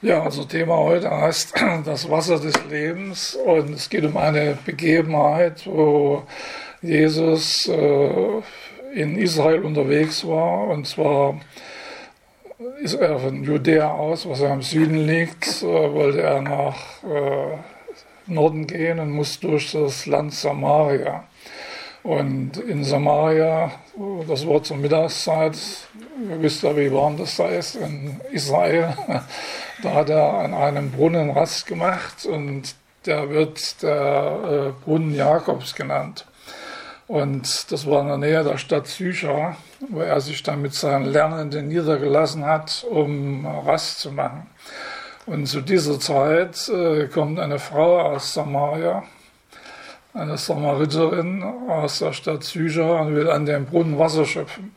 Ja, unser Thema heute heißt das Wasser des Lebens und es geht um eine Begebenheit, wo Jesus in Israel unterwegs war, und zwar ist er von Judäa aus, was ja im Süden liegt, wollte er nach Norden gehen und muss durch das Land Samaria. Und in Samaria, das war zur Mittagszeit, ihr wisst ja, wie warm das da ist in Israel, da hat er an einem Brunnen Rast gemacht und der wird der Brunnen Jakobs genannt. Und das war in der Nähe der Stadt Sychar, wo er sich dann mit seinen Lernenden niedergelassen hat, um Rast zu machen. Und zu dieser Zeit kommt eine Frau aus Samaria, eine Samariterin aus der Stadt Sychar, und will an dem Brunnen Wasser schöpfen.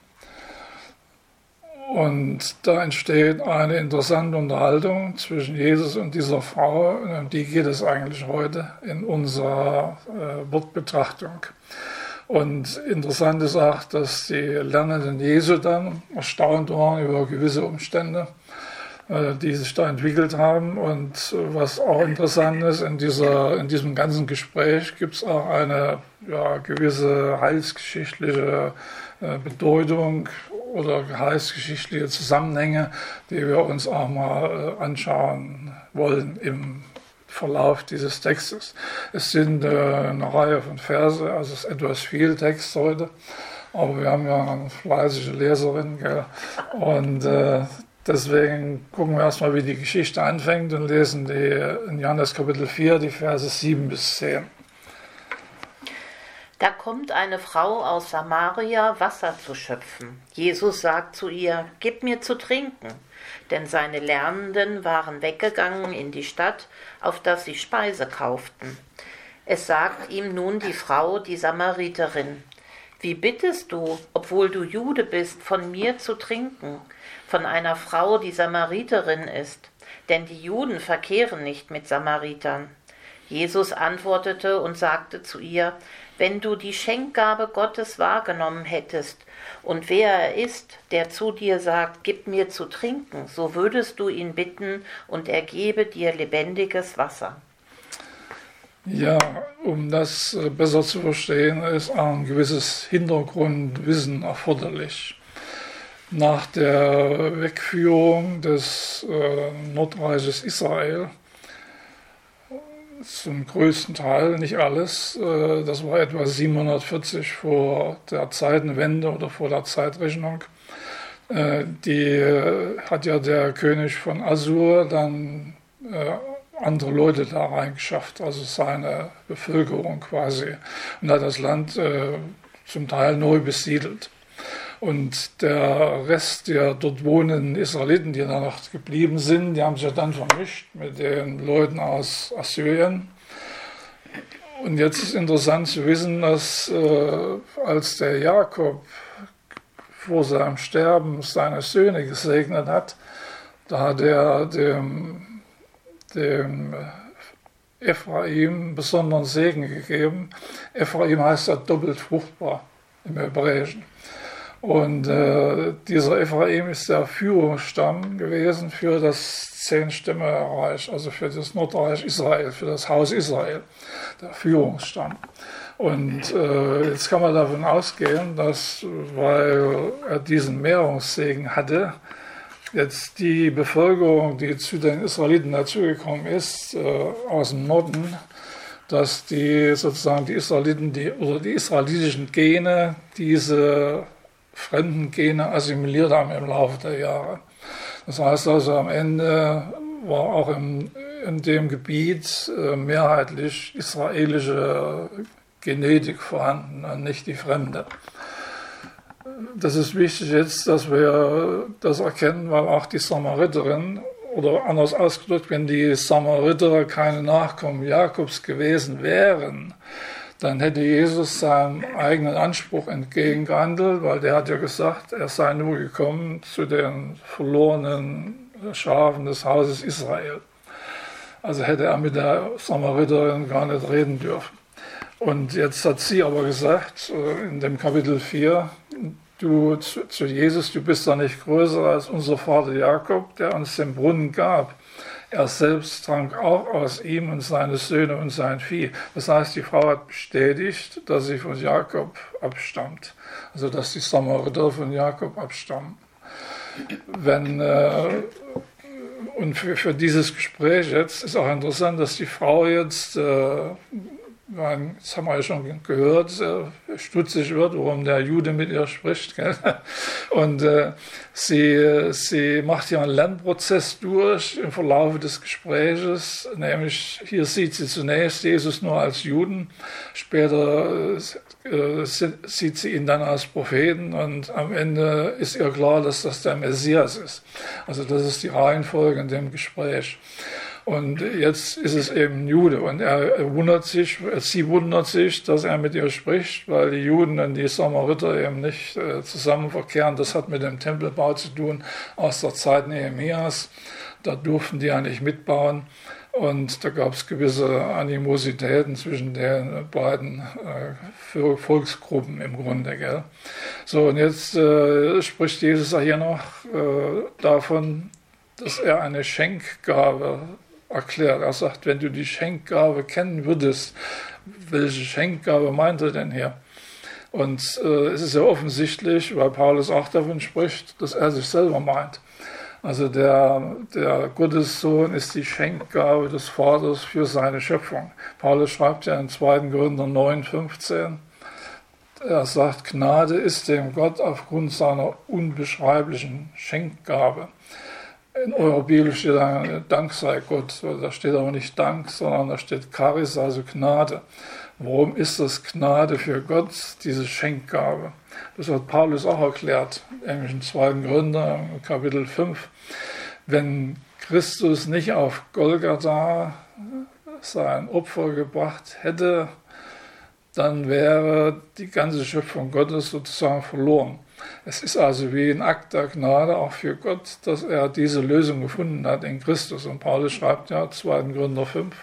Und da entsteht eine interessante Unterhaltung zwischen Jesus und dieser Frau, und um die geht es eigentlich heute in unserer Wortbetrachtung. Und interessant ist auch, dass die Lernenden Jesu dann erstaunt waren über gewisse Umstände, die sich da entwickelt haben. Und was auch interessant ist, in diesem ganzen Gespräch gibt es auch eine gewisse heilsgeschichtliche Bedeutung oder heilsgeschichtliche Zusammenhänge, die wir uns auch mal anschauen wollen im Verlauf dieses Textes. Es sind eine Reihe von Verse, also es ist etwas viel Text heute, aber wir haben ja eine fleißige Leserin, gell? Und deswegen gucken wir erstmal, wie die Geschichte anfängt, und lesen in Johannes Kapitel 4 die Verse 7 bis 10. Da kommt eine Frau aus Samaria, Wasser zu schöpfen. Jesus sagt zu ihr: Gib mir zu trinken. Denn seine Lernenden waren weggegangen in die Stadt, auf dass sie Speise kauften. Es sagt ihm nun die Frau, die Samariterin: Wie bittest du, obwohl du Jude bist, von mir zu trinken, von einer Frau, die Samariterin ist? Denn die Juden verkehren nicht mit Samaritern. Jesus antwortete und sagte zu ihr: Wenn du die Schenkgabe Gottes wahrgenommen hättest und wer er ist, der zu dir sagt, gib mir zu trinken, so würdest du ihn bitten und er gebe dir lebendiges Wasser. Ja, um das besser zu verstehen, ist auch ein gewisses Hintergrundwissen erforderlich. Nach der Wegführung des Nordreiches Israel, zum größten Teil, nicht alles, das war etwa 740 vor der Zeitenwende oder vor der Zeitrechnung. Die hat ja der König von Assur dann andere Leute da reingeschafft, also seine Bevölkerung quasi, und hat das Land zum Teil neu besiedelt. Und der Rest der dort wohnenden Israeliten, die da noch geblieben sind, die haben sich dann vermischt mit den Leuten aus Assyrien. Und jetzt ist interessant zu wissen, dass als der Jakob vor seinem Sterben seine Söhne gesegnet hat, da hat er dem Ephraim besonderen Segen gegeben. Ephraim heißt ja doppelt fruchtbar im Hebräischen. Und dieser Ephraim ist der Führungsstamm gewesen für das 10-Stämme-Reich, also für das Nordreich Israel, für das Haus Israel, der Führungsstamm. Und jetzt kann man davon ausgehen, dass, weil er diesen Mehrungssegen hatte, jetzt die Bevölkerung, die zu den Israeliten dazugekommen ist, aus dem Norden, dass die sozusagen die Israeliten, die israelitischen Gene, diese fremden Gene assimiliert haben im Laufe der Jahre. Das heißt also, am Ende war auch in dem Gebiet mehrheitlich israelische Genetik vorhanden und nicht die fremde. Das ist wichtig jetzt, dass wir das erkennen, weil auch die Samariterin, oder anders ausgedrückt, wenn die Samariter keine Nachkommen Jakobs gewesen wären, dann hätte Jesus seinem eigenen Anspruch entgegengehandelt, weil der hat ja gesagt, er sei nur gekommen zu den verlorenen Schafen des Hauses Israel. Also hätte er mit der Samariterin gar nicht reden dürfen. Und jetzt hat sie aber gesagt, in dem Kapitel 4, du zu Jesus, du bist doch nicht größer als unser Vater Jakob, der uns den Brunnen gab. Er selbst trank auch aus ihm und seine Söhne und sein Vieh. Das heißt, die Frau hat bestätigt, dass sie von Jakob abstammt. Also, dass die Samariter von Jakob abstammen. Und für dieses Gespräch jetzt ist auch interessant, dass die Frau jetzt, das haben wir ja schon gehört, stutzig wird, warum der Jude mit ihr spricht. Gell? Und sie macht ja einen Lernprozess durch im Verlauf des Gespräches, nämlich hier sieht sie zunächst Jesus nur als Juden, später sieht sie ihn dann als Propheten und am Ende ist ihr klar, dass das der Messias ist. Also das ist die Reihenfolge in dem Gespräch. Und jetzt ist es eben Jude und sie wundert sich, dass er mit ihr spricht, weil die Juden und die Samariter eben nicht zusammen verkehren. Das hat mit dem Tempelbau zu tun aus der Zeit Nehemias. Da durften die ja nicht mitbauen und da gab es gewisse Animositäten zwischen den beiden Volksgruppen im Grunde. Gell? So, und jetzt spricht Jesus ja hier noch davon, dass er eine Schenkgabe erklärt. Er sagt, wenn du die Schenkgabe kennen würdest, welche Schenkgabe meint er denn hier? Und es ist ja offensichtlich, weil Paulus auch davon spricht, dass er sich selber meint. Also der Gottessohn ist die Schenkgabe des Vaters für seine Schöpfung. Paulus schreibt ja in 2. Korinther 9,15, er sagt, Gnade ist dem Gott aufgrund seiner unbeschreiblichen Schenkgabe. In eurer Bibel steht dann, Dank sei Gott. Da steht aber nicht Dank, sondern da steht Charis, also Gnade. Warum ist das Gnade für Gott, diese Schenkgabe? Das hat Paulus auch erklärt, nämlich in 2. Korinther, Kapitel 5. Wenn Christus nicht auf Golgatha sein Opfer gebracht hätte, dann wäre die ganze Schöpfung Gottes sozusagen verloren. Es ist also wie ein Akt der Gnade auch für Gott, dass er diese Lösung gefunden hat in Christus. Und Paulus schreibt ja, 2. Korinther 5,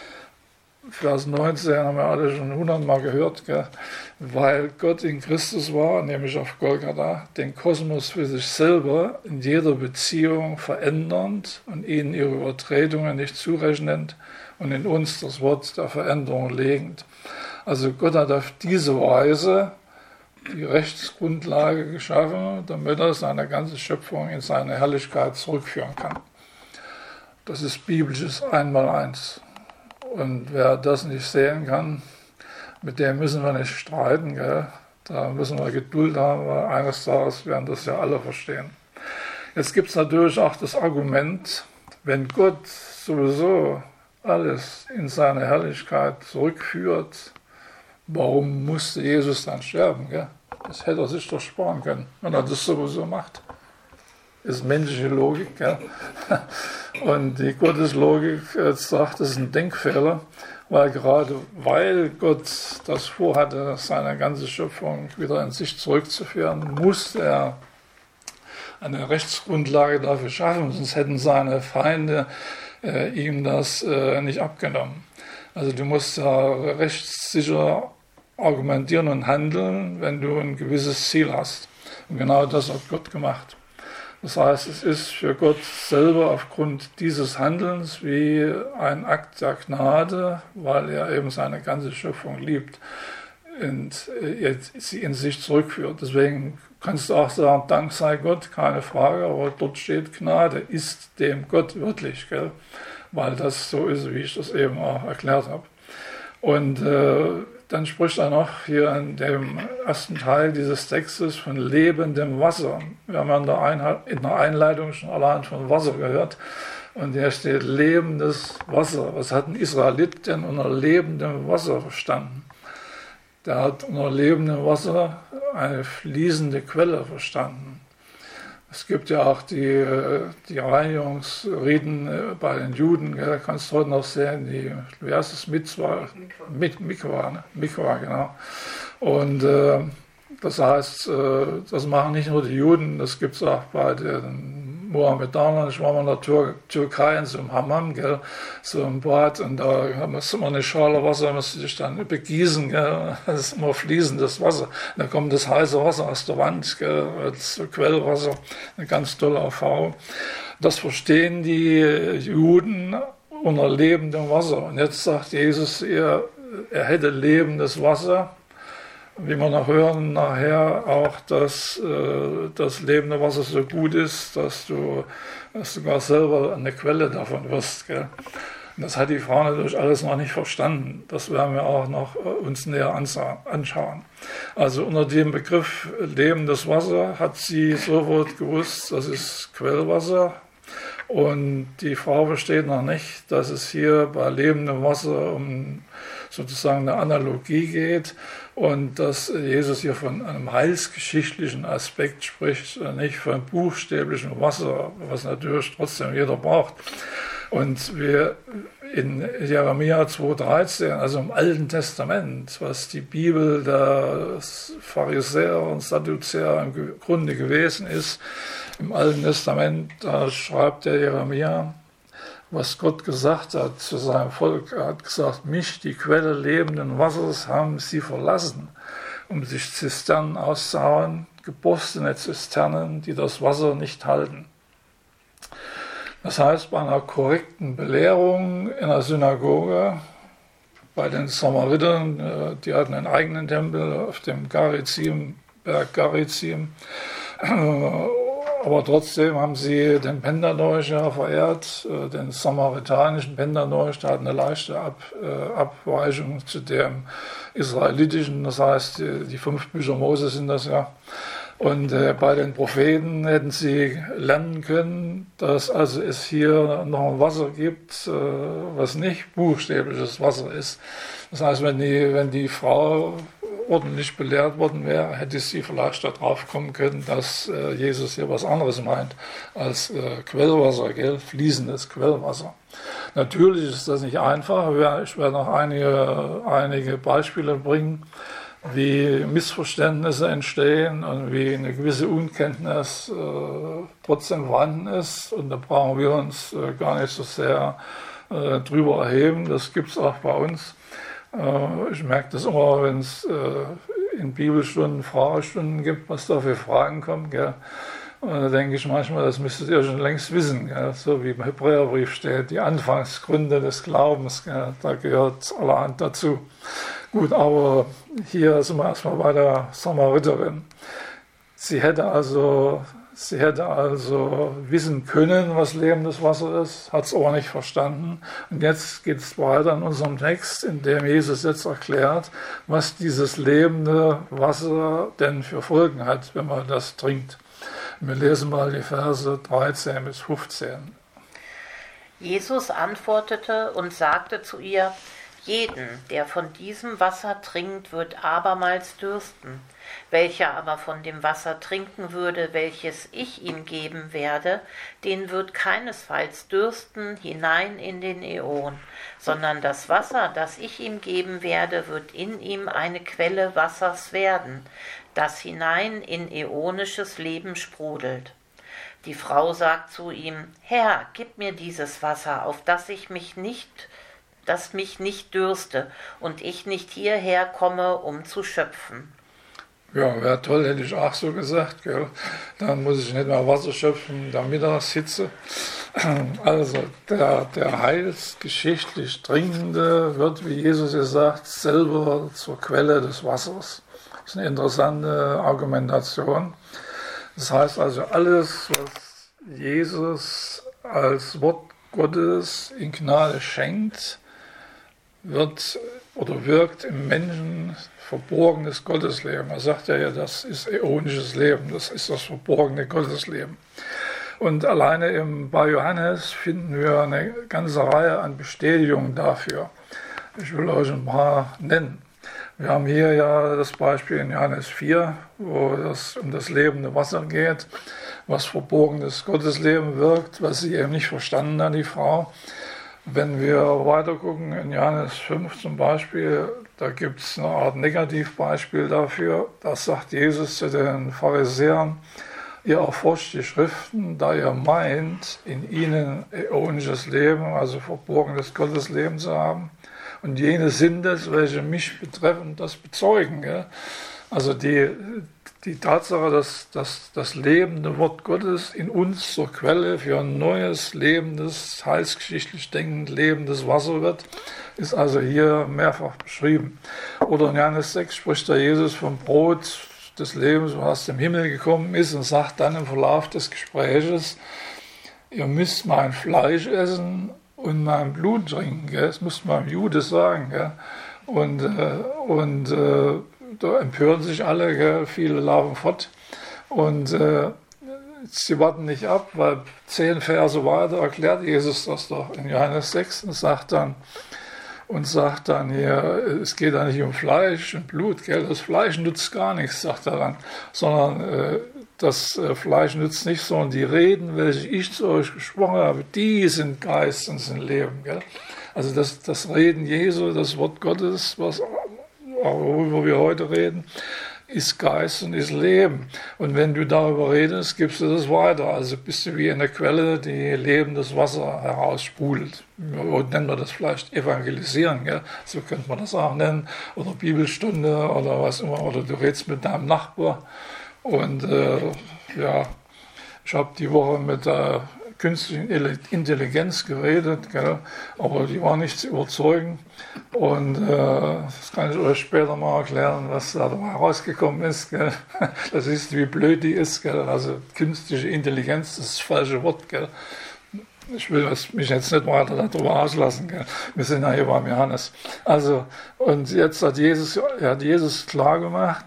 Vers 19, haben wir alle schon 100-mal gehört, gell? Weil Gott in Christus war, nämlich auf Golgatha, den Kosmos für sich selber in jeder Beziehung verändernd und ihnen ihre Übertretungen nicht zurechnend und in uns das Wort der Veränderung legend. Also Gott hat auf diese Weise die Rechtsgrundlage geschaffen, damit er seine ganze Schöpfung in seine Herrlichkeit zurückführen kann. Das ist biblisches Einmaleins. Und wer das nicht sehen kann, mit dem müssen wir nicht streiten. Gell? Da müssen wir Geduld haben, weil eines Tages werden das ja alle verstehen. Jetzt gibt es natürlich auch das Argument, wenn Gott sowieso alles in seine Herrlichkeit zurückführt, warum musste Jesus dann sterben? Gell? Das hätte er sich doch sparen können, wenn er das sowieso macht. Das ist menschliche Logik. Gell? Und die Gotteslogik sagt, das ist ein Denkfehler, weil gerade weil Gott das vorhatte, seine ganze Schöpfung wieder in sich zurückzuführen, musste er eine Rechtsgrundlage dafür schaffen, sonst hätten seine Feinde ihm das nicht abgenommen. Also du musst ja rechtssicher argumentieren und handeln, wenn du ein gewisses Ziel hast. Und genau das hat Gott gemacht. Das heißt, es ist für Gott selber aufgrund dieses Handelns wie ein Akt der Gnade, weil er eben seine ganze Schöpfung liebt und sie in sich zurückführt. Deswegen kannst du auch sagen, Dank sei Gott, keine Frage, aber dort steht Gnade, ist dem Gott wirklich, gell? Weil das so ist, wie ich das eben auch erklärt habe. Und dann spricht er noch hier in dem ersten Teil dieses Textes von lebendem Wasser. Wir haben ja in der Einleitung schon allein von Wasser gehört. Und hier steht lebendes Wasser. Was hat ein Israelit denn unter lebendem Wasser verstanden? Der hat unter lebendem Wasser eine fließende Quelle verstanden. Es gibt ja auch die Reinigungsriten bei den Juden, da kannst du heute noch sehen, wie heißt es, Mikwa, ne? Mikwa, genau. Und das heißt, das machen nicht nur die Juden, das gibt es auch bei den Mohammedanern. Ich war mal in der Türkei in so einem Hammam, gell, so im Bad, und da musste man eine Schale Wasser, musste sich dann begießen, gell, das ist immer fließendes Wasser. Und da kommt das heiße Wasser aus der Wand, gell, als Quellwasser, eine ganz tolle Erfahrung. Das verstehen die Juden unter lebendem Wasser. Und jetzt sagt Jesus, er hätte lebendes Wasser. Wie wir noch hören nachher auch, dass das lebende Wasser so gut ist, dass du sogar selber eine Quelle davon wirst. Gell? Und das hat die Frau natürlich alles noch nicht verstanden. Das werden wir auch noch uns näher anschauen. Also unter dem Begriff lebendes Wasser hat sie sofort gewusst, das ist Quellwasser. Und die Frau versteht noch nicht, dass es hier bei lebendem Wasser um sozusagen eine Analogie geht und dass Jesus hier von einem heilsgeschichtlichen Aspekt spricht, nicht von buchstäblichem Wasser, was natürlich trotzdem jeder braucht. Und wir in Jeremia 2,13, also im Alten Testament, was die Bibel der Pharisäer und Sadduzäer im Grunde gewesen ist, im Alten Testament, da schreibt der Jeremia, was Gott gesagt hat zu seinem Volk. Er hat gesagt, mich, die Quelle lebenden Wassers, haben sie verlassen, um sich Zisternen auszuhauen, geborstene Zisternen, die das Wasser nicht halten. Das heißt, bei einer korrekten Belehrung in der Synagoge, bei den Samaritern, die hatten einen eigenen Tempel auf dem Garizim, Berg Garizim, aber trotzdem haben sie den Pentateuch verehrt, den samaritanischen Pentateuch, der hat eine leichte Abweichung zu dem israelitischen, das heißt, die 5 Bücher Mose sind das ja. Und bei den Propheten hätten sie lernen können, dass also es hier noch ein Wasser gibt, was nicht buchstäbliches Wasser ist. Das heißt, wenn die Frau ordentlich belehrt worden wäre, hätte sie vielleicht darauf kommen können, dass Jesus hier was anderes meint als Quellwasser, gell? Fließendes Quellwasser. Natürlich ist das nicht einfach. Ich werde noch einige Beispiele bringen, wie Missverständnisse entstehen und wie eine gewisse Unkenntnis trotzdem vorhanden ist. Und da brauchen wir uns gar nicht so sehr drüber erheben. Das gibt es auch bei uns. Ich merke das immer, wenn es in Bibelstunden Fragestunden gibt, was da für Fragen kommen. Gell? Und da denke ich manchmal, das müsstet ihr schon längst wissen. Gell? So wie im Hebräerbrief steht, die Anfangsgründe des Glaubens, gell? Da gehört allerhand dazu. Gut, aber hier sind wir erstmal bei der Samariterin. Sie hätte also wissen können, was lebendes Wasser ist, hat es aber nicht verstanden. Und jetzt geht es weiter in unserem Text, in dem Jesus jetzt erklärt, was dieses lebende Wasser denn für Folgen hat, wenn man das trinkt. Wir lesen mal die Verse 13 bis 15. Jesus antwortete und sagte zu ihr, jeden, der von diesem Wasser trinkt, wird abermals dürsten. Welcher aber von dem Wasser trinken würde, welches ich ihm geben werde, den wird keinesfalls dürsten hinein in den Äon, sondern das Wasser, das ich ihm geben werde, wird in ihm eine Quelle Wassers werden, das hinein in äonisches Leben sprudelt. Die Frau sagt zu ihm, Herr, gib mir dieses Wasser, auf das mich nicht dürste und ich nicht hierher komme, um zu schöpfen. Ja, wäre toll, hätte ich auch so gesagt. Gell? Dann muss ich nicht mehr Wasser schöpfen in der Mittagshitze. Also der heilsgeschichtlich Trinkende wird, wie Jesus gesagt, selber zur Quelle des Wassers. Das ist eine interessante Argumentation. Das heißt also, alles, was Jesus als Wort Gottes in Gnade schenkt, wird oder wirkt im Menschen verborgenes Gottesleben. Er sagt ja, das ist äonisches Leben, das ist das verborgene Gottesleben. Und alleine bei Johannes finden wir eine ganze Reihe an Bestätigungen dafür. Ich will euch ein paar nennen. Wir haben hier ja das Beispiel in Johannes 4, wo es um das lebende Wasser geht, was verborgenes Gottesleben wirkt, was sie eben nicht verstanden hat, die Frau. Wenn wir weiter gucken, in Johannes 5 zum Beispiel, da gibt es eine Art Negativbeispiel dafür. Da sagt Jesus zu den Pharisäern, ihr erforscht die Schriften, da ihr meint, in ihnen äonisches Leben, also verborgenes Gottesleben zu haben. Und jene sind es, welche mich betreffen, das bezeugen. Gell? Also die Tatsache, dass das lebende Wort Gottes in uns zur Quelle für ein neues, lebendes, heilsgeschichtlich denkend lebendes Wasser wird, ist also hier mehrfach beschrieben. Oder in Johannes 6 spricht der Jesus vom Brot des Lebens, was aus dem Himmel gekommen ist, und sagt dann im Verlauf des Gespräches, ihr müsst mein Fleisch essen und mein Blut trinken. Gell? Das muss man dem Jude sagen. Gell? Und da empören sich alle, gell? Viele laufen fort. Und sie warten nicht ab, weil 10 Verse weiter erklärt Jesus das doch in Johannes 6 und sagt dann hier, es geht da nicht um Fleisch und Blut, gell? Das Fleisch nützt gar nichts, sagt er dann, sondern das Fleisch nützt nicht, sondern die Reden, welche ich zu euch gesprochen habe, die sind Geist und sind Leben. Gell? Also das Reden Jesu, das Wort Gottes, worüber wir heute reden, ist Geist und ist Leben. Und wenn du darüber redest, gibst du das weiter. Also bist du wie eine Quelle, die lebendes Wasser heraussprudelt. Nennen wir das vielleicht Evangelisieren, gell? So könnte man das auch nennen. Oder Bibelstunde oder was immer. Oder du redest mit deinem Nachbar. Und ich habe die Woche mit der künstlichen Intelligenz geredet, gell? Aber die war nicht zu überzeugen. Und das kann ich euch später mal erklären, was da dabei rausgekommen ist. Gell? Das ist, wie blöd die ist. Gell? Also künstliche Intelligenz, das ist das falsche Wort. Gell? Ich will mich jetzt nicht weiter darüber auslassen. Gell? Wir sind ja hier beim Johannes. Also, und jetzt hat Jesus klar gemacht,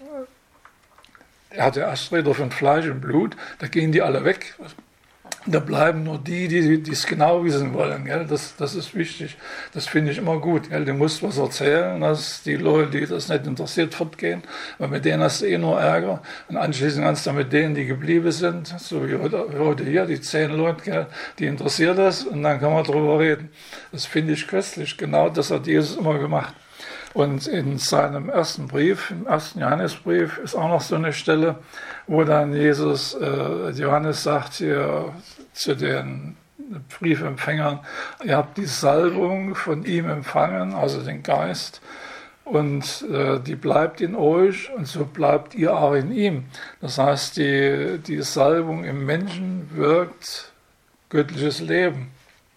er hat ja Ersträder von Fleisch und Blut, da gehen die alle weg. Da bleiben nur die es genau wissen wollen. Gell? Das ist wichtig. Das finde ich immer gut. Gell? Du musst was erzählen, dass die Leute, die das nicht interessiert, fortgehen. Weil mit denen hast du eh nur Ärger. Und anschließend kannst du mit denen, die geblieben sind, so wie heute hier, die 10 Leute, gell? Die interessiert das. Und dann kann man darüber reden. Das finde ich köstlich. Genau das hat Jesus immer gemacht. Und in seinem ersten Brief, im 1. Johannesbrief, ist auch noch so eine Stelle, wo dann Johannes sagt hier zu den Briefempfängern, ihr habt die Salbung von ihm empfangen, also den Geist, und die bleibt in euch und so bleibt ihr auch in ihm. Das heißt, die Salbung im Menschen wirkt göttliches Leben.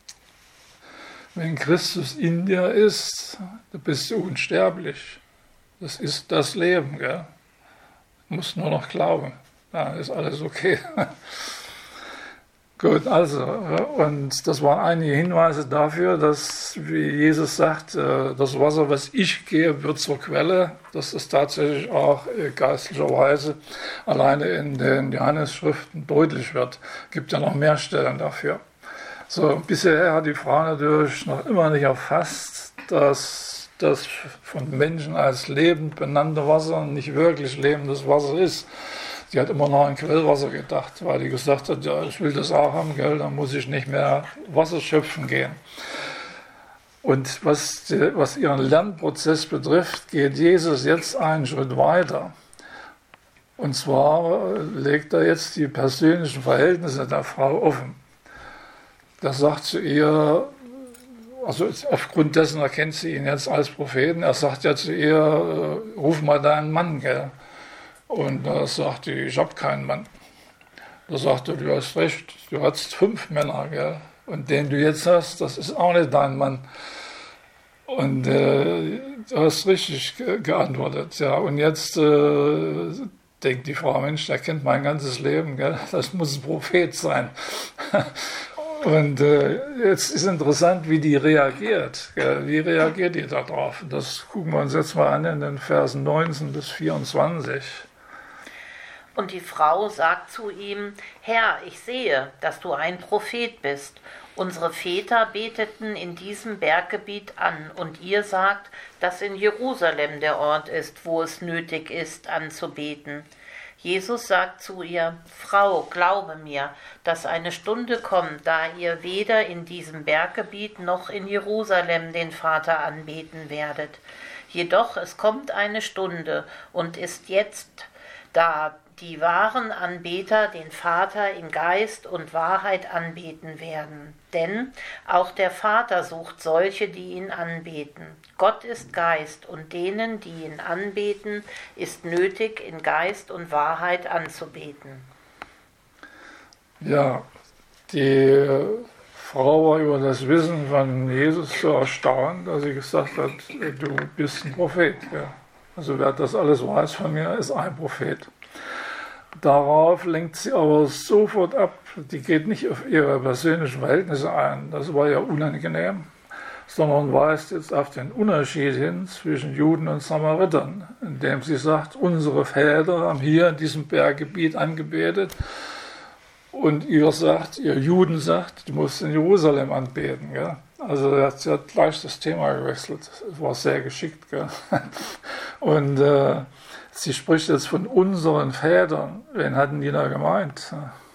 Wenn Christus in dir ist, dann bist du unsterblich. Das ist das Leben. Gell? Du musst nur noch glauben. Dann ist alles okay. Gut, also, und das waren einige Hinweise dafür, dass, wie Jesus sagt, das Wasser, was ich gehe, wird zur Quelle. Das ist tatsächlich auch geistlicherweise alleine in den Johannesschriften deutlich wird. Es gibt ja noch mehr Stellen dafür. So, bisher hat die Frau natürlich noch immer nicht erfasst, dass das von Menschen als lebend benannte Wasser nicht wirklich lebendes Wasser ist. Sie hat immer noch an Quellwasser gedacht, weil die gesagt hat, ja, ich will das auch haben, gell, dann muss ich nicht mehr Wasser schöpfen gehen. Und was ihren Lernprozess betrifft, geht Jesus jetzt einen Schritt weiter. Und zwar legt er jetzt die persönlichen Verhältnisse der Frau offen. Das sagt zu ihr, also aufgrund dessen erkennt sie ihn jetzt als Propheten, er sagt ja zu ihr, ruf mal deinen Mann, gell? Und da sagt sie, ich habe keinen Mann. Da sagt er, du hast recht, du hast 5 Männer, gell? Und den du jetzt hast, das ist auch nicht dein Mann. Und du hast richtig geantwortet, ja. Und jetzt denkt die Frau, Mensch, der kennt mein ganzes Leben, gell? Das muss ein Prophet sein. Und jetzt ist interessant, wie die reagiert. Wie reagiert die darauf? Das gucken wir uns jetzt mal an in den Versen 19 bis 24. Und die Frau sagt zu ihm, Herr, ich sehe, dass du ein Prophet bist. Unsere Väter beteten in diesem Berggebiet an, und ihr sagt, dass in Jerusalem der Ort ist, wo es nötig ist, anzubeten. Jesus sagt zu ihr, Frau, glaube mir, dass eine Stunde kommt, da ihr weder in diesem Berggebiet noch in Jerusalem den Vater anbeten werdet. Jedoch es kommt eine Stunde und ist jetzt da, die wahren Anbeter den Vater in Geist und Wahrheit anbeten werden. Denn auch der Vater sucht solche, die ihn anbeten. Gott ist Geist, und denen, die ihn anbeten, ist nötig, in Geist und Wahrheit anzubeten. Ja, die Frau war über das Wissen von Jesus so erstaunt, dass sie gesagt hat, du bist ein Prophet. Ja. Also wer das alles weiß von mir, ist ein Prophet. Darauf lenkt sie aber sofort ab. Die geht nicht auf ihre persönlichen Verhältnisse ein. Das war ja unangenehm, sondern weist jetzt auf den Unterschied hin zwischen Juden und Samaritern, indem sie sagt, unsere Väter haben hier in diesem Berggebiet angebetet und ihr Juden sagt, du musst in Jerusalem anbeten. Gell? Also sie hat gleich das Thema gewechselt. Das war sehr geschickt. Gell? Und sie spricht jetzt von unseren Vätern. Wen hatten die da gemeint?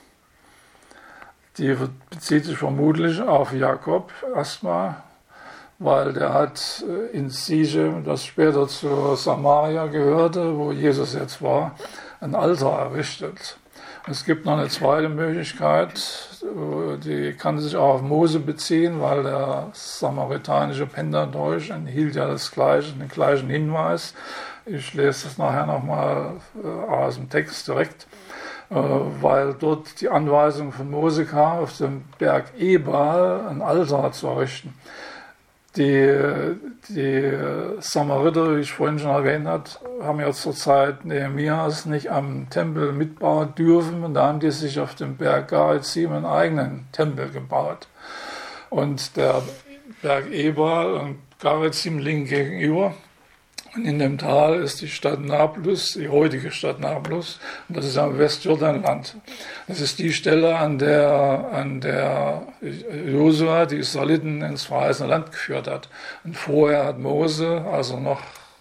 Die bezieht sich vermutlich auf Jakob erstmal, weil der hat in Sichem, das später zu Samaria gehörte, wo Jesus jetzt war, ein Altar errichtet. Es gibt noch eine zweite Möglichkeit, die kann sich auch auf Mose beziehen, weil der samaritanische Pentateuch enthielt ja den gleichen Hinweis. Ich lese das nachher nochmal aus dem Text direkt, weil dort die Anweisung von Mose kam, auf dem Berg Ebal ein Altar zu errichten. Die Samariter, wie ich vorhin schon erwähnt habe, haben ja zur Zeit Nehemias nicht am Tempel mitbauen dürfen und da haben die sich auf dem Berg Garizim einen eigenen Tempel gebaut. Und der Berg Ebal und Garizim liegen gegenüber. Und in dem Tal ist die Stadt Nablus, die heutige Stadt Nablus, und das ist am Westjordanland. Das ist die Stelle, an der Josua die Israeliten ins verheißene Land geführt hat. Und vorher hat Mose, als er noch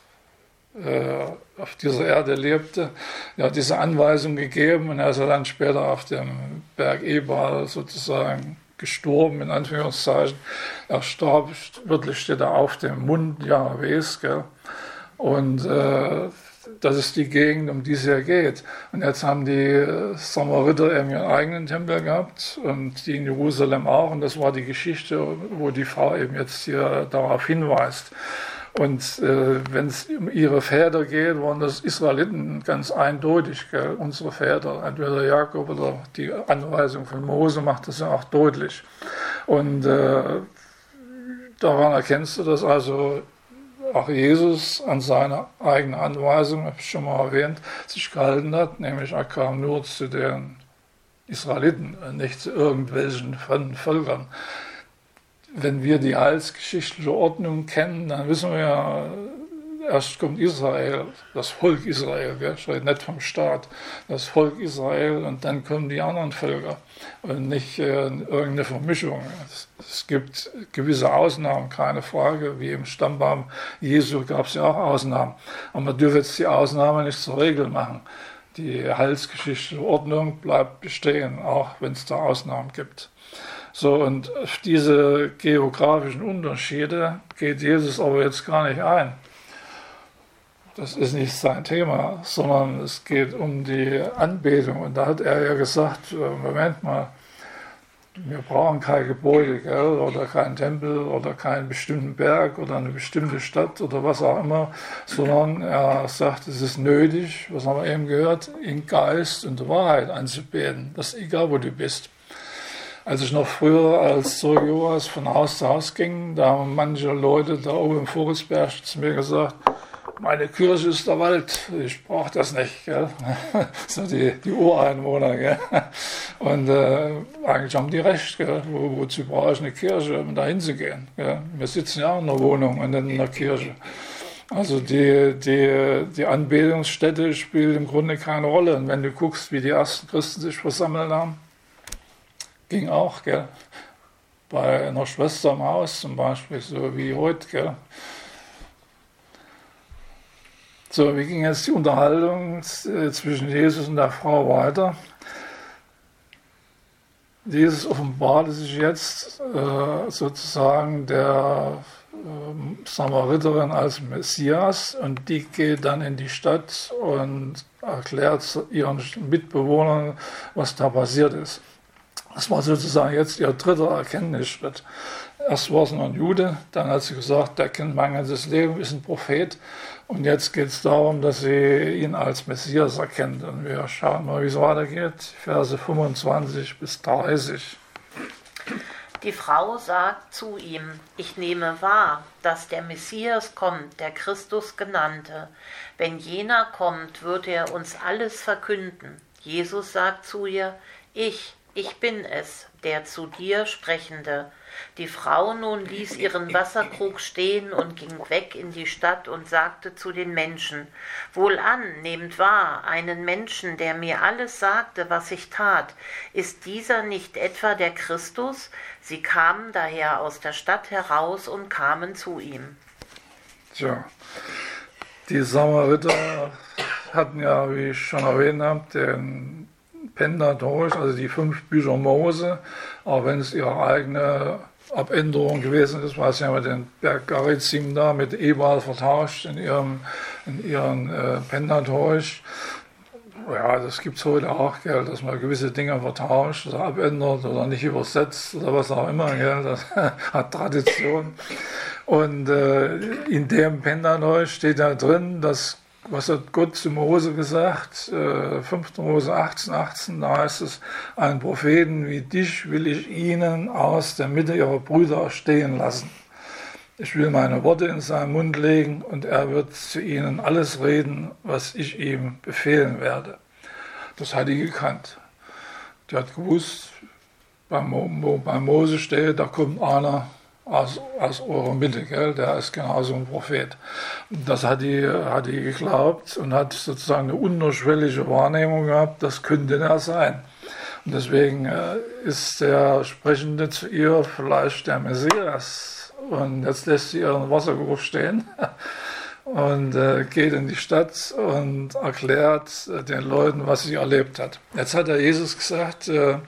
auf dieser Erde lebte, ja, diese Anweisung gegeben, und er ist dann später auf dem Berg Ebal sozusagen gestorben, in Anführungszeichen. Er starb, wörtlich steht er auf dem Mund Jahwes, gell? Und das ist die Gegend, um die es hier geht. Und jetzt haben die Samariter eben ihren eigenen Tempel gehabt und die in Jerusalem auch. Und das war die Geschichte, wo die Frau eben jetzt hier darauf hinweist. Und wenn es um ihre Väter geht, waren das Israeliten ganz eindeutig. Gell? Unsere Väter, entweder Jakob oder die Anweisung von Mose macht das ja auch deutlich. Und daran erkennst du, dass also auch Jesus an seine eigene Anweisung, habe ich schon mal erwähnt, sich gehalten hat, nämlich er kam nur zu den Israeliten, nicht zu irgendwelchen fremden Völkern. Wenn wir die heilsgeschichtliche Ordnung kennen, dann wissen wir ja, erst kommt Israel, das Volk Israel, ich rede nicht vom Staat, das Volk Israel und dann kommen die anderen Völker und nicht irgendeine Vermischung. Es gibt gewisse Ausnahmen, keine Frage, wie im Stammbaum Jesu gab es ja auch Ausnahmen, aber man dürfe jetzt die Ausnahme nicht zur Regel machen. Die heilsgeschichtliche Ordnung bleibt bestehen, auch wenn es da Ausnahmen gibt. So, und auf diese geografischen Unterschiede geht Jesus aber jetzt gar nicht ein. Das ist nicht sein Thema, sondern es geht um die Anbetung. Und da hat er ja gesagt, Moment mal, wir brauchen kein Gebäude, gell, oder keinen Tempel oder keinen bestimmten Berg oder eine bestimmte Stadt oder was auch immer, sondern er sagt, es ist nötig, was haben wir eben gehört, in Geist und Wahrheit anzubeten. Das ist egal, wo du bist. Als ich noch früher als Zeuge Jehovas von Haus zu Haus ging, da haben manche Leute da oben im Vogelsberg zu mir gesagt, meine Kirche ist der Wald, ich brauche das nicht. Gell? So die Ureinwohner. Gell? Und eigentlich haben die recht. Gell? Wozu brauche ich eine Kirche, um da hinzugehen? Gell? Wir sitzen ja auch in einer Wohnung und nicht in einer Kirche. Also die Anbetungsstätte spielt im Grunde keine Rolle. Und wenn du guckst, wie die ersten Christen sich versammelt haben, ging auch. Gell? Bei einer Schwester im Haus zum Beispiel, so wie heute. Gell? So, wie ging jetzt die Unterhaltung zwischen Jesus und der Frau weiter? Jesus offenbarte sich jetzt sozusagen der Samariterin als Messias und die geht dann in die Stadt und erklärt ihren Mitbewohnern, was da passiert ist. Das war sozusagen jetzt ihr dritter Erkenntnisschritt. Erst war es noch ein Jude, dann hat sie gesagt, der kennt mein ganzes Leben, ist ein Prophet. Und jetzt geht es darum, dass sie ihn als Messias erkennt. Und wir schauen mal, wie es weitergeht. Verse 25 bis 30. Die Frau sagt zu ihm: Ich nehme wahr, dass der Messias kommt, der Christus genannte. Wenn jener kommt, wird er uns alles verkünden. Jesus sagt zu ihr: Ich bin es, der zu dir Sprechende. Die Frau nun ließ ihren Wasserkrug stehen und ging weg in die Stadt und sagte zu den Menschen: Wohlan, nehmt wahr, einen Menschen, der mir alles sagte, was ich tat. Ist dieser nicht etwa der Christus? Sie kamen daher aus der Stadt heraus und kamen zu ihm. Tja, die Samariter hatten ja, wie ich schon erwähnt habe, den Pentateuch, also die 5 Bücher Mose, auch wenn es ihre eigene Abänderung gewesen ist, weil sie ja mit den Berg Garizim da mit Ebal vertauscht in ihren Pentateuch. Ja, das gibt es heute auch, gell, dass man gewisse Dinge vertauscht oder abändert oder nicht übersetzt oder was auch immer. Gell, das hat Tradition. Und in dem Pentateuch steht da drin, dass, was hat Gott zu Mose gesagt, 5. Mose 18, da heißt es: Einen Propheten wie dich will ich ihnen aus der Mitte ihrer Brüder stehen lassen. Ich will meine Worte in seinen Mund legen und er wird zu ihnen alles reden, was ich ihm befehlen werde. Das hat die gekannt. Die hat gewusst, bei Mose steht, da kommt einer aus eurer Mitte, gell? Der ist genauso ein Prophet. Das hat die geglaubt und hat sozusagen eine unterschwellige Wahrnehmung gehabt, das könnte der sein. Und deswegen ist der Sprechende zu ihr vielleicht der Messias. Und jetzt lässt sie ihren Wasserkrug stehen und geht in die Stadt und erklärt den Leuten, was sie erlebt hat. Jetzt hat der Jesus gesagt,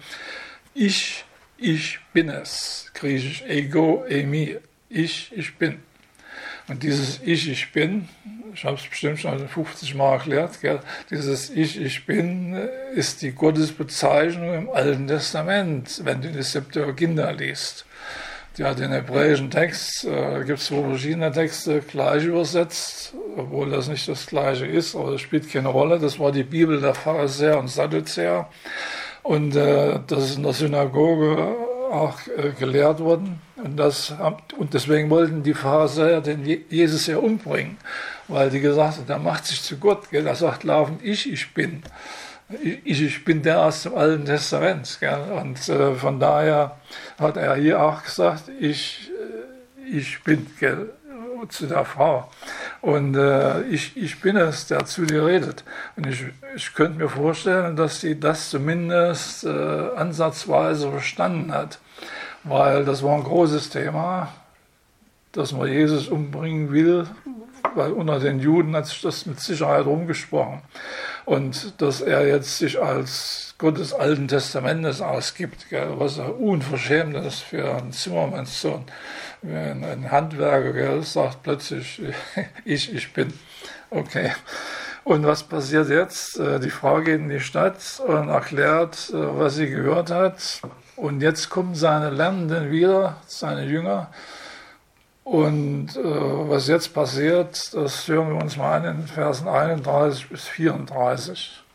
ich bin es, griechisch ego eimi, ich bin. Und dieses ich bin, ich habe es bestimmt schon 50 Mal erklärt, gell? Dieses ich bin ist die Gottesbezeichnung im Alten Testament, wenn du die Septuaginta liest. Die hat den hebräischen Text, gibt es 2 verschiedene Texte, gleich übersetzt, obwohl das nicht das Gleiche ist, aber das spielt keine Rolle. Das war die Bibel der Pharisäer und Sadduzäer. Und das ist in der Synagoge auch gelehrt worden. Und deswegen wollten die Pharisäer den Jesus ja umbringen, weil die gesagt haben, der macht sich zu Gott. Gell? Er sagt laufend, ich bin. Ich bin der aus dem Alten Testament. Gell? Und von daher hat er hier auch gesagt, ich bin, gell? Zu der Frau. Und ich bin es, der zu dir redet. Und ich könnte mir vorstellen, dass sie das zumindest ansatzweise verstanden hat, weil das war ein großes Thema, dass man Jesus umbringen will, weil unter den Juden hat sich das mit Sicherheit rumgesprochen. Und dass er jetzt sich als Gott des Alten Testamentes ausgibt, gell, was ja unverschämt ist für einen Zimmermannssohn. Ein Handwerker, gell, sagt plötzlich, ich bin. Okay. Und was passiert jetzt? Die Frau geht in die Stadt und erklärt, was sie gehört hat. Und jetzt kommen seine Lernenden wieder, seine Jünger. Und was jetzt passiert, das hören wir uns mal an in Versen 31 bis 34.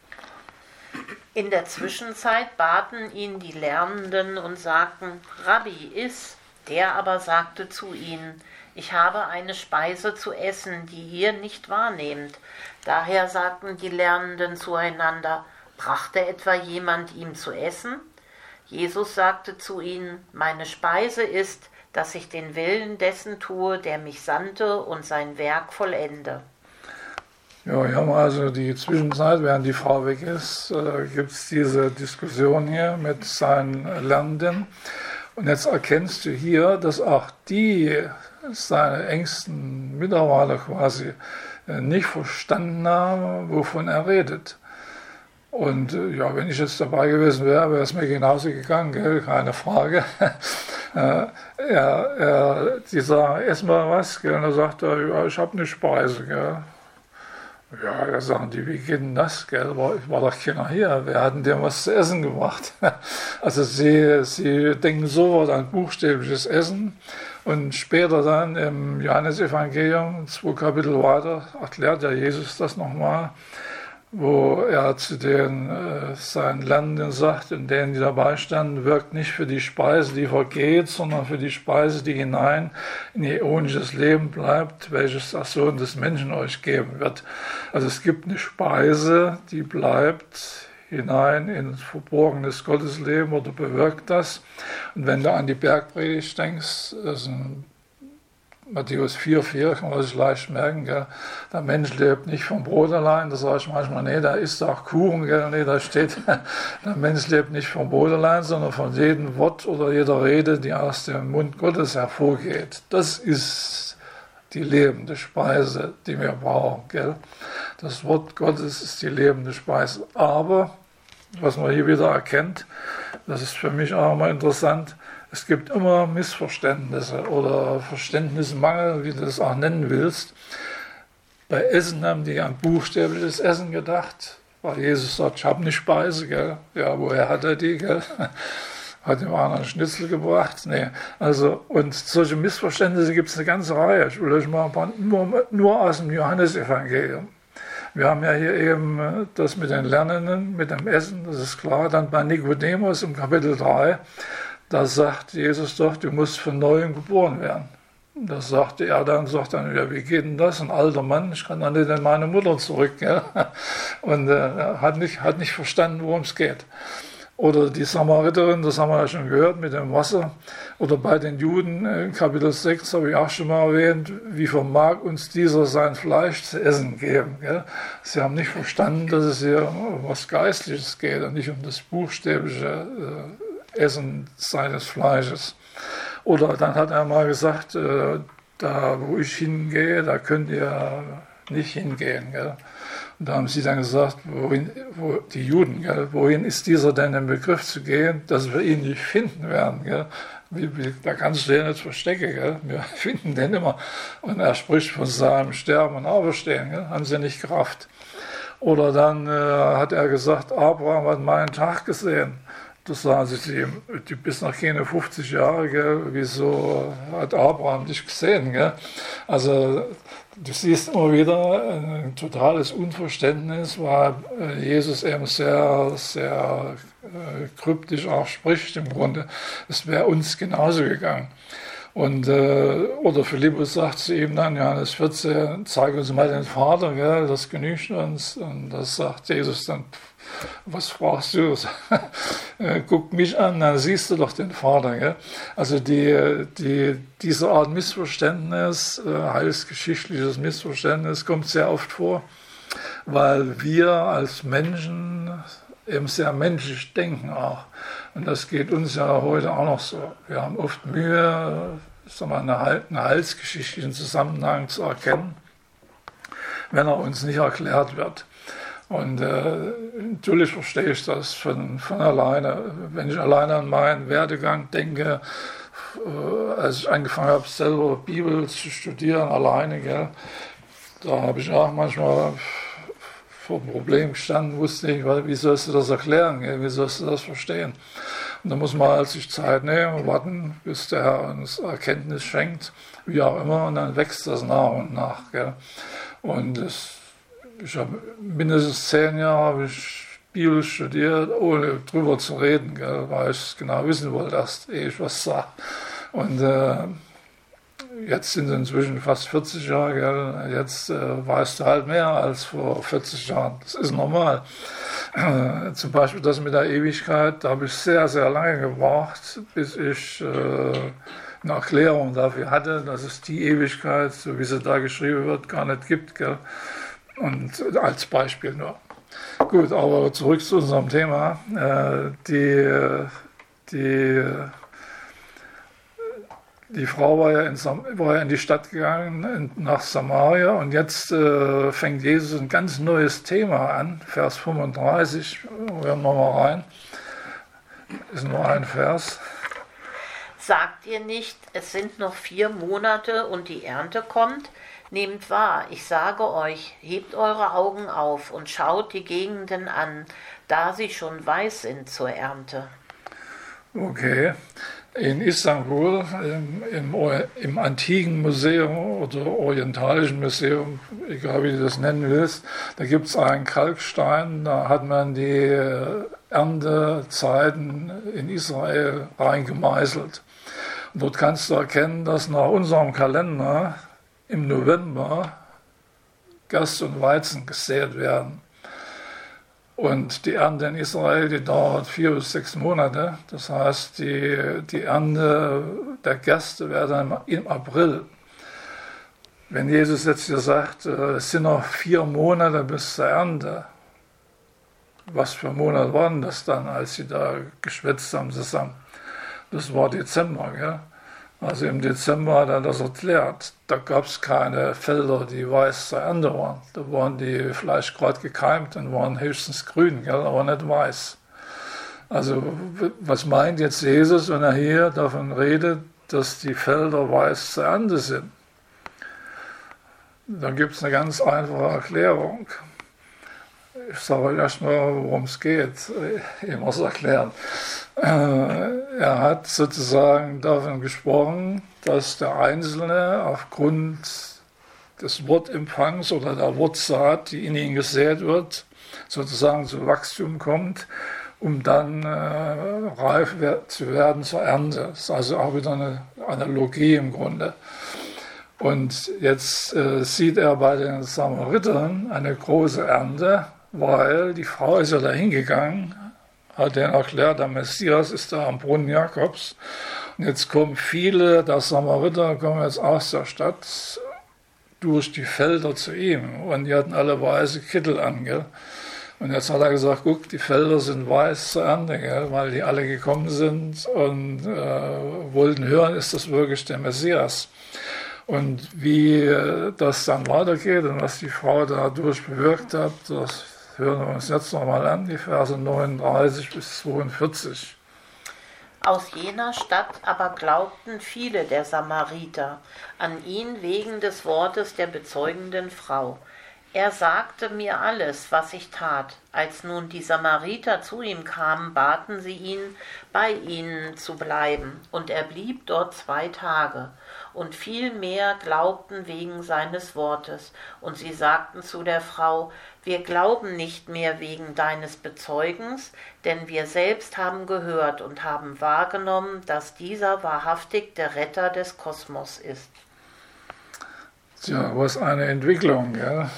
In der Zwischenzeit baten ihn die Lernenden und sagten: Rabbi, iss. Der aber sagte zu ihnen: Ich habe eine Speise zu essen, die ihr nicht wahrnehmt. Daher sagten die Lernenden zueinander: Brachte etwa jemand ihm zu essen? Jesus sagte zu ihnen: Meine Speise ist, dass ich den Willen dessen tue, der mich sandte, und sein Werk vollende. Ja, wir haben also die Zwischenzeit, während die Frau weg ist, gibt es diese Diskussion hier mit seinen Lernenden. Und jetzt erkennst du hier, dass auch die, seine engsten Mitarbeiter quasi, nicht verstanden haben, wovon er redet. Und ja, wenn ich jetzt dabei gewesen wäre, wäre es mir genauso gegangen, gell? Keine Frage. Die sagen, ess mal was, gell? Und dann sagt er, ja, ich habe eine Speise. Gell? Ja, da sagen die, wie geht denn das? Gell? War doch keiner hier, wer hat denn dem was zu essen gebracht? Also sie denken sofort an buchstäbliches Essen. Und später dann im Johannesevangelium, 2 Kapitel weiter, erklärt ja Jesus das nochmal, wo er zu seinen Lernenden sagt, und denen, die dabei standen, wirkt nicht für die Speise, die vergeht, sondern für die Speise, die hinein in ihr ähnliches Leben bleibt, welches der Sohn des Menschen euch geben wird. Also es gibt eine Speise, die bleibt hinein in verborgenes Gottesleben oder bewirkt das. Und wenn du an die Bergpredigt denkst, das ist ein Matthäus 4,4, kann man sich leicht merken, gell? Der Mensch lebt nicht vom Brot allein, da sage ich manchmal, nee, da isst auch Kuchen, gell? Nee, da steht, der Mensch lebt nicht vom Brot allein, sondern von jedem Wort oder jeder Rede, die aus dem Mund Gottes hervorgeht. Das ist die lebende Speise, die wir brauchen, gell? Das Wort Gottes ist die lebende Speise. Aber, was man hier wieder erkennt, das ist für mich auch immer interessant, es gibt immer Missverständnisse oder Verständnismangel, wie du das auch nennen willst. Bei Essen haben die an buchstäbliches Essen gedacht, weil Jesus sagt, ich habe eine Speise, gell? Ja, woher hat er die, gell? Hat ihm einer einen Schnitzel gebracht? Nee. Also, und solche Missverständnisse gibt es eine ganze Reihe. Ich will euch mal ein paar, nur aus dem Johannesevangelium. Wir haben ja hier eben das mit den Lernenden, mit dem Essen, das ist klar. Dann bei Nikodemus im Kapitel 3, da sagt Jesus doch, du musst von Neuem geboren werden. Das sagte er dann, sagt dann, ja, wie geht denn das? Ein alter Mann, ich kann dann nicht in meine Mutter zurück. Gell? Und hat nicht verstanden, worum es geht. Oder die Samariterin, das haben wir ja schon gehört, mit dem Wasser. Oder bei den Juden, in Kapitel 6 habe ich auch schon mal erwähnt, wie vermag uns dieser sein Fleisch zu essen geben. Gell? Sie haben nicht verstanden, dass es hier um was Geistliches geht und nicht um das buchstäbliche Essen seines Fleisches. Oder dann hat er mal gesagt, da wo ich hingehe, da könnt ihr nicht hingehen. Gell? Und da haben sie dann gesagt, die Juden, gell, wohin ist dieser denn im Begriff zu gehen, dass wir ihn nicht finden werden. Gell? Da kannst du den nicht verstecken, gell? Wir finden den immer. Und er spricht von seinem Sterben und Auferstehen, gell? Haben sie nicht gerafft. Oder dann hat er gesagt, Abraham hat meinen Tag gesehen. Das sagen sie zu ihm, du bist noch keine 50 Jahre, gell? Wieso hat Abraham dich gesehen? Gell? Also du siehst immer wieder ein totales Unverständnis, weil Jesus eben sehr, sehr kryptisch auch spricht im Grunde. Es wäre uns genauso gegangen. Und, oder Philippus sagt zu ihm dann, Johannes 14, zeig uns mal den Vater, gell? Das genügt uns. Und das sagt Jesus dann, was fragst du? Guck mich an, dann siehst du doch den Vater. Gell? Also diese Art Missverständnis, heilsgeschichtliches Missverständnis, kommt sehr oft vor, weil wir als Menschen eben sehr menschlich denken auch. Und das geht uns ja heute auch noch so. Wir haben oft Mühe, einen heilsgeschichtlichen Zusammenhang zu erkennen, wenn er uns nicht erklärt wird. Und natürlich verstehe ich das von alleine. Wenn ich alleine an meinen Werdegang denke, als ich angefangen habe, selber Bibel zu studieren, alleine, gell, da habe ich auch manchmal vor dem Problem gestanden, wusste nicht, wie sollst du das erklären, gell, wie sollst du das verstehen. Und da muss man halt sich Zeit nehmen, warten, bis der Herr uns Erkenntnis schenkt, wie auch immer, und dann wächst das nach und nach. Gell. Und ich habe mindestens 10 Jahre habe ich Bibel studiert, ohne drüber zu reden, gell, weil ich es genau wissen wollte, erst ehe ich was sage. Und jetzt sind es inzwischen fast 40 Jahre, gell, jetzt weißt du halt mehr als vor 40 Jahren. Das ist normal. Zum Beispiel das mit der Ewigkeit, da habe ich sehr, sehr lange gebraucht, bis ich eine Erklärung dafür hatte, dass es die Ewigkeit, so wie sie da geschrieben wird, gar nicht gibt. Gell. Und als Beispiel nur. Gut, aber zurück zu unserem Thema. Die Frau war ja in die Stadt gegangen, nach Samaria, und jetzt fängt Jesus ein ganz neues Thema an, Vers 35, hören wir mal rein, ist nur ein Vers. Sagt ihr nicht, es sind noch 4 Monate und die Ernte kommt? Nehmt wahr, ich sage euch, hebt eure Augen auf und schaut die Gegenden an, da sie schon weiß sind zur Ernte. Okay. In Istanbul, im antiken Museum oder orientalischen Museum, egal wie du das nennen willst, da gibt es einen Kalkstein, da hat man die Erntezeiten in Israel reingemeißelt. Und dort kannst du erkennen, dass nach unserem Kalender im November Gerste und Weizen gesät werden. Und die Ernte in Israel, die dauert 4 bis 6 Monate. Das heißt, die Ernte der Gerste wäre dann im April. Wenn Jesus jetzt hier sagt, es sind noch 4 Monate bis zur Ernte, was für Monat waren das dann, als sie da geschwätzt haben zusammen? Das war Dezember, gell? Also im Dezember hat er das erklärt. Da gab es keine Felder, die weiß zur Ernte waren. Da waren die vielleicht gerade gekeimt und waren höchstens grün, gell, aber nicht weiß. Also was meint jetzt Jesus, wenn er hier davon redet, dass die Felder weiß zur Ernte sind? Da gibt es eine ganz einfache Erklärung. Ich sage euch erstmal, worum es geht. Ich muss erklären. Er hat sozusagen davon gesprochen, dass der Einzelne aufgrund des Wortempfangs oder der Wortsaat, die in ihn gesät wird, sozusagen zu Wachstum kommt, um dann reif zu werden zur Ernte. Das ist also auch wieder eine Analogie im Grunde. Und jetzt sieht er bei den Samaritern eine große Ernte, weil die Frau ist ja da hingegangen, hat denen erklärt, der Messias ist da am Brunnen Jakobs. Und jetzt kommen viele der Samariter, kommen jetzt aus der Stadt durch die Felder zu ihm. Und die hatten alle weiße Kittel an, gell? Und jetzt hat er gesagt, guck, die Felder sind weiß zur Ernte, gell? Weil die alle gekommen sind und wollten hören, ist das wirklich der Messias? Und wie das dann weitergeht und was die Frau dadurch bewirkt hat, das hören wir uns jetzt nochmal an, die Verse 39 bis 42. Aus jener Stadt aber glaubten viele der Samariter an ihn wegen des Wortes der bezeugenden Frau. Er sagte mir alles, was ich tat. Als nun die Samariter zu ihm kamen, baten sie ihn, bei ihnen zu bleiben. Und er blieb dort 2 Tage. Und viel mehr glaubten wegen seines Wortes. Und sie sagten zu der Frau, wir glauben nicht mehr wegen deines Bezeugens, denn wir selbst haben gehört und haben wahrgenommen, dass dieser wahrhaftig der Retter des Kosmos ist. Tja, was eine Entwicklung, ja.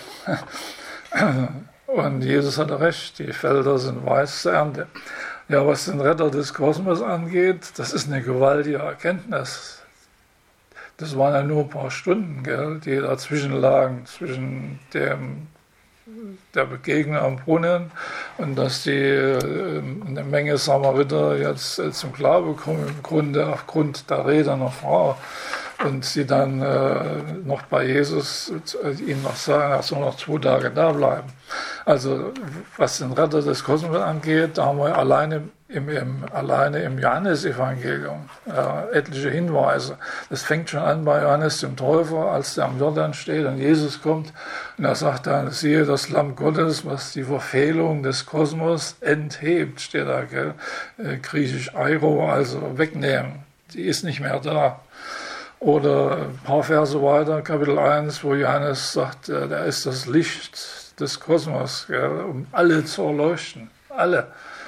Und Jesus hatte recht, die Felder sind weiß zur Ernte. Ja, was den Retter des Kosmos angeht, das ist eine gewaltige Erkenntnis. Das waren ja nur ein paar Stunden, gell, die dazwischen lagen, zwischen der Begegnung am Brunnen und dass eine Menge Samariter jetzt zum Glauben kommen, im Grunde aufgrund der Rede einer Frau. Und sie dann noch bei Jesus ihnen noch sagen, er soll noch 2 Tage da bleiben. Also was den Retter des Kosmos angeht, da haben wir alleine im Johannesevangelium etliche Hinweise. Das fängt schon an bei Johannes dem Täufer, als der am Jordan steht und Jesus kommt. Und er sagt dann, siehe das Lamm Gottes, was die Verfehlung des Kosmos enthebt, steht da, gell? Griechisch Eiro, also wegnehmen. Die ist nicht mehr da. Oder ein paar Verse weiter, Kapitel 1, wo Johannes sagt, er ist das Licht des Kosmos, ja, um alle zu erleuchten. Alle.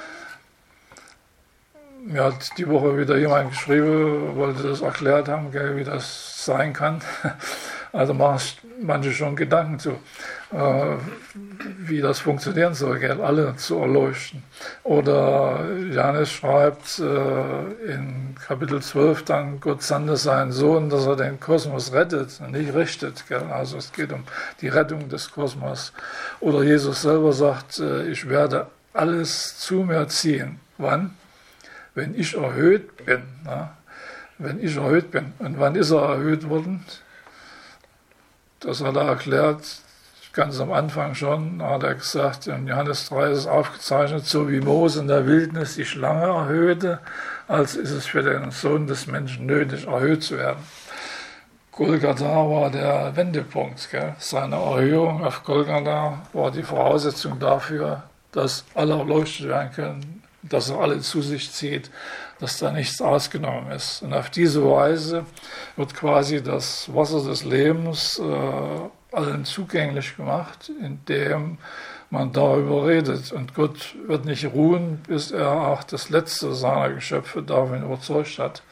Mir hat die Woche wieder jemand geschrieben, wollte das erklärt haben, gell, wie das sein kann. Also machen manche schon Gedanken zu, wie das funktionieren soll, gell, alle zu erleuchten. Oder Johannes schreibt in Kapitel 12 dann, Gott sandte seinen Sohn, dass er den Kosmos rettet und nicht richtet. Gell. Also es geht um die Rettung des Kosmos. Oder Jesus selber sagt, ich werde alles zu mir ziehen. Wann? Wenn ich erhöht bin. Na? Wenn ich erhöht bin. Und wann ist er erhöht worden? Das hat er erklärt, ganz am Anfang schon, hat er gesagt, in Johannes 3 ist es aufgezeichnet, so wie Mose in der Wildnis die Schlange erhöhte, als ist es für den Sohn des Menschen nötig, erhöht zu werden. Golgatha war der Wendepunkt. Gell? Seine Erhöhung auf Golgatha war die Voraussetzung dafür, dass alle erleuchtet werden können, dass er alle zu sich zieht, dass da nichts ausgenommen ist. Und auf diese Weise wird quasi das Wasser des Lebens allen zugänglich gemacht, indem man darüber redet. Und Gott wird nicht ruhen, bis er auch das letzte seiner Geschöpfe davon überzeugt hat.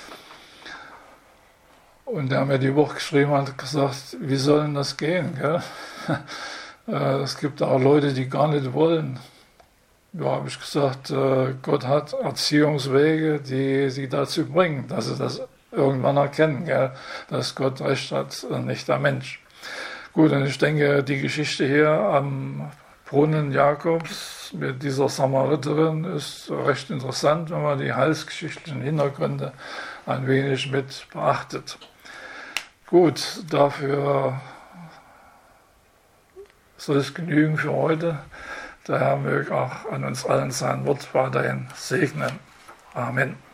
Und der mir die Woche geschrieben hat, gesagt, wie soll denn das gehen? Gell? Es gibt auch Leute, die gar nicht wollen. Ja, habe ich gesagt, Gott hat Erziehungswege, die sie dazu bringen, dass sie das irgendwann erkennen, gell? Dass Gott recht hat und nicht der Mensch. Gut, und ich denke, die Geschichte hier am Brunnen Jakobs mit dieser Samariterin ist recht interessant, wenn man die heilsgeschichtlichen Hintergründe ein wenig mit beachtet. Gut, dafür soll es genügen für heute. Der Herr möge auch an uns allen sein Wort weiterhin segnen. Amen.